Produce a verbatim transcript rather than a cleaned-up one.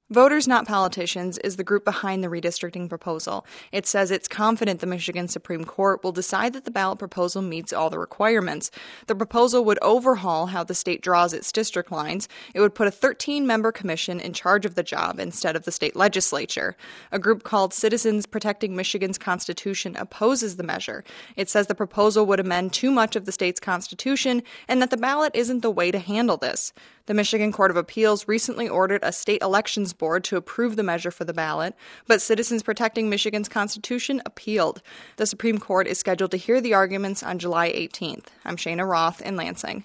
Voters Not Politicians is the group behind the redistricting proposal. It says it's confident the Michigan Supreme Court will decide that the ballot proposal meets all the requirements. The proposal would overhaul how the state draws its district lines. It would put a thirteen-member commission in charge of the job instead of the state legislature. A group called Citizens Protecting Michigan's Constitution opposes the measure. It says the proposal would amend too much of the state's constitution and that the ballot isn't the way to handle this. The Michigan Court of Appeals recently ordered a state elections board to approve the measure for the ballot, but Citizens Protecting Michigan's Constitution appealed. The Supreme Court is scheduled to hear the arguments on July eighteenth. I'm Shayna Roth in Lansing.